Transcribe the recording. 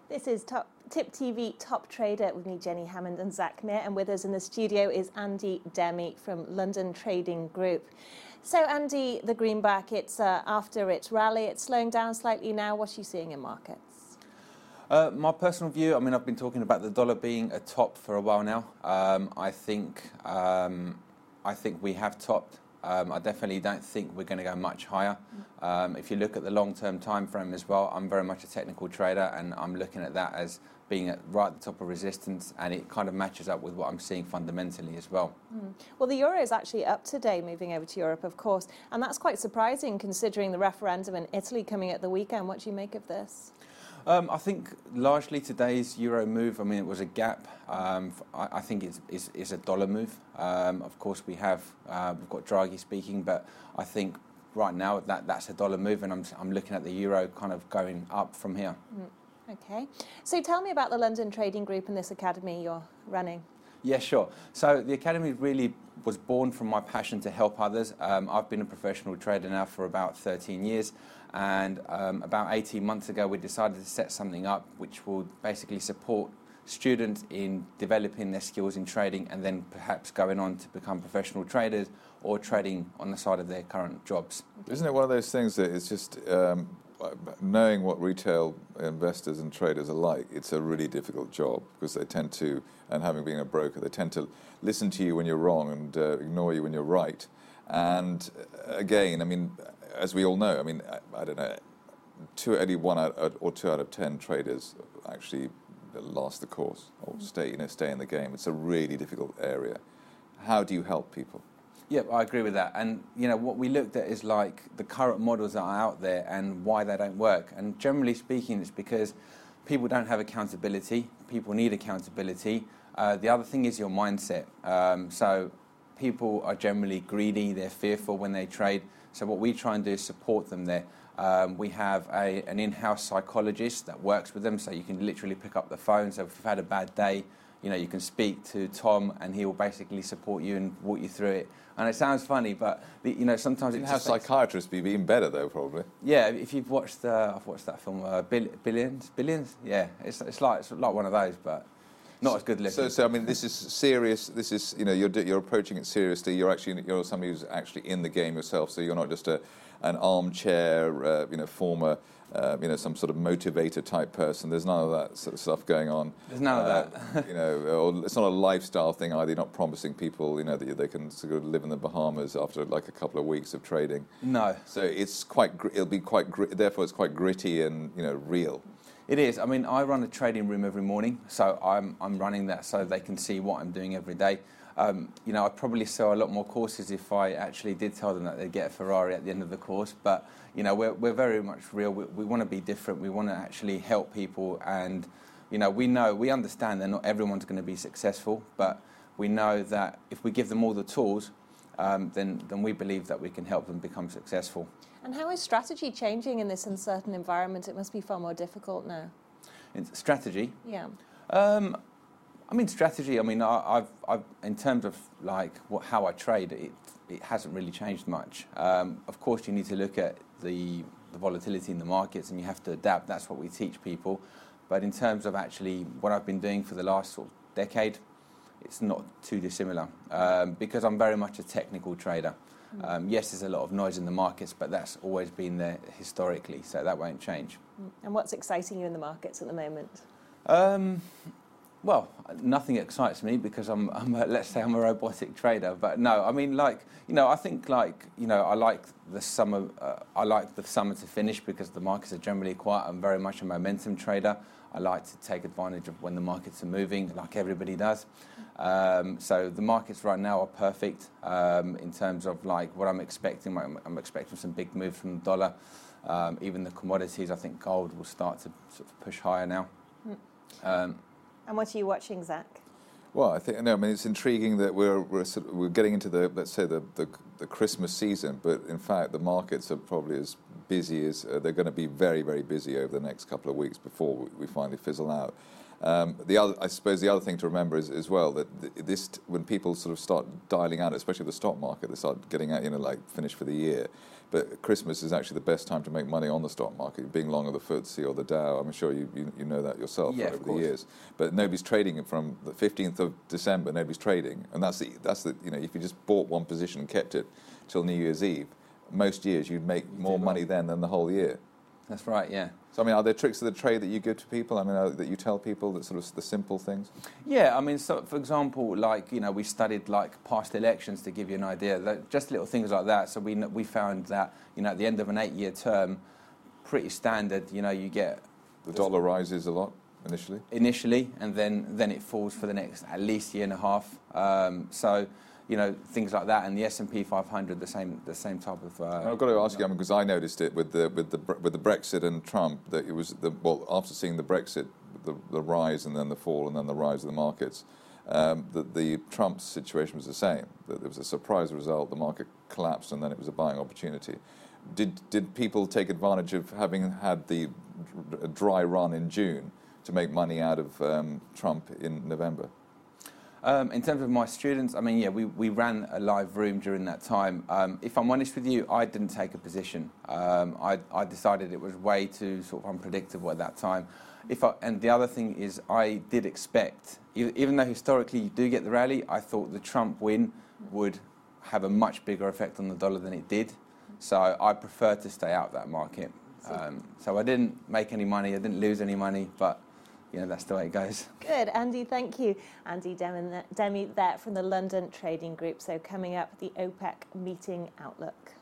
This is Tip TV Top Trader with me, Jenny Hammond and Zach Mir, and with us in the studio is Andy Demi from London Trading Group. So Andy, the greenback, it's after its rally, it's slowing down slightly now. What are you seeing in markets? My personal view, I mean, I've been talking about the dollar being a top for a while now. I think we have topped. I definitely don't think we're going to go much higher. If you look at the long-term time frame as well, I'm very much a technical trader, and I'm looking at that as being right at the top of resistance, and it kind of matches up with what I'm seeing fundamentally as well. Well, the euro is actually up today, moving over to Europe, of course, and that's quite surprising considering the referendum in Italy coming at the weekend. What do you make of this? I think largely today's euro move, I mean, it was a gap. I think it's a dollar move. Of course, we've got Draghi speaking, but I think right now that's a dollar move, and I'm looking at the euro kind of going up from here. Okay. So tell me about the London Trading Group and this academy you're running. Yeah, sure. So the academy really was born from my passion to help others. I've been a professional trader now for about 13 years. And about 18 months ago, we decided to set something up which will basically support students in developing their skills in trading and then perhaps going on to become professional traders or trading on the side of their current jobs. Isn't it one of those things that it's just knowing what retail investors and traders are like? It's a really difficult job because they tend to, and having been a broker, they tend to listen to you when you're wrong and ignore you when you're right. And again, I mean, as we all know, I mean, I don't know, only 1 out or 2 out of 10 traders actually last the course or stay in the game. It's a really difficult area. How do you help people? Yeah, I agree with that. And, you know, what we looked at is like the current models that are out there and why they don't work. And generally speaking, it's because people don't have accountability. People need accountability. The other thing is your mindset. So people are generally greedy. They're fearful when they trade. So what we try and do is support them there. We have an in-house psychologist that works with them, so you can literally pick up the phone. So if you've had a bad day, you know, you can speak to Tom and he will basically support you and walk you through it. And it sounds funny, but you know, sometimes it has psychiatrists be even better though, probably. Yeah, if you've watched, I've watched that film, Billions. Yeah, it's like one of those, but not as good looking. So I mean, this is serious. This is, you know, you're approaching it seriously. You're somebody who's actually in the game yourself. So you're not just an armchair, former. Some sort of motivator type person. There's none of that sort of stuff going on. There's none of that. Or it's not a lifestyle thing either. You're not promising people, that they can sort of live in the Bahamas after like a couple of weeks of trading. No. So it's therefore it's quite gritty and real. It is. I mean, I run a trading room every morning, so I'm running that so they can see what I'm doing every day. I'd probably sell a lot more courses if I actually did tell them that they'd get a Ferrari at the end of the course. But, we're very much real. We want to be different. We want to actually help people. And, we understand that not everyone's going to be successful. But we know that if we give them all the tools, then we believe that we can help them become successful. And how is strategy changing in this uncertain environment? It must be far more difficult now. Strategy? Yeah. Strategy. I mean, I've in terms of like how I trade, it hasn't really changed much. Of course, you need to look at the volatility in the markets, and you have to adapt. That's what we teach people. But in terms of actually what I've been doing for the last sort of decade, it's not too dissimilar because I'm very much a technical trader. Yes, there's a lot of noise in the markets, but that's always been there historically, so that won't change. And what's exciting you in the markets at the moment? Well, nothing excites me because I'm a robotic trader. But no, I mean, I think I like the summer. I like the summer to finish because the markets are generally quiet. I'm very much a momentum trader. I like to take advantage of when the markets are moving, like everybody does. So the markets right now are perfect in terms of like what I'm expecting. I'm expecting some big moves from the dollar. Even the commodities, I think gold will start to sort of push higher now. And what are you watching, Zach? Well, it's intriguing that we're getting into the Christmas season, but in fact the markets are probably as busy as they're going to be very, very busy over the next couple of weeks before we finally fizzle out. I suppose the other thing to remember is as well that when people sort of start dialing out, especially the stock market, they start getting out, like finish for the year. But Christmas is actually the best time to make money on the stock market, being long on the FTSE or the Dow. I'm sure you know that yourself over the years. But nobody's trading it from the 15th of December. Nobody's trading, and that's the if you just bought one position and kept it till New Year's Eve, most years you'd make more money then than the whole year. That's right, yeah. So, I mean, are there tricks of the trade that you give to people? I mean, that you tell people, that sort of the simple things? Yeah, I mean, so for example, like, we studied like past elections to give you an idea, just little things like that. So we found that, at the end of an 8-year term, pretty standard, you get... The dollar rises a lot initially? Initially, and then it falls for the next at least year and a half. Things like that, and the S&P 500, the same type of. I've got to ask you, because I noticed it with the Brexit and Trump, that it was after seeing the Brexit, the rise and then the fall and then the rise of the markets, that the Trump situation was the same. That there was a surprise result, the market collapsed, and then it was a buying opportunity. Did people take advantage of having had the dry run in June to make money out of Trump in November? In terms of my students, I mean, yeah, we ran a live room during that time. If I'm honest with you, I didn't take a position. I decided it was way too sort of unpredictable at that time. And the other thing is, I did expect, even though historically you do get the rally, I thought the Trump win would have a much bigger effect on the dollar than it did. So I prefer to stay out of that market. So I didn't make any money, I didn't lose any money, but that's the way it goes. Good, Andy, thank you. Andy Demi there from the London Trading Group. So coming up, the OPEC meeting outlook.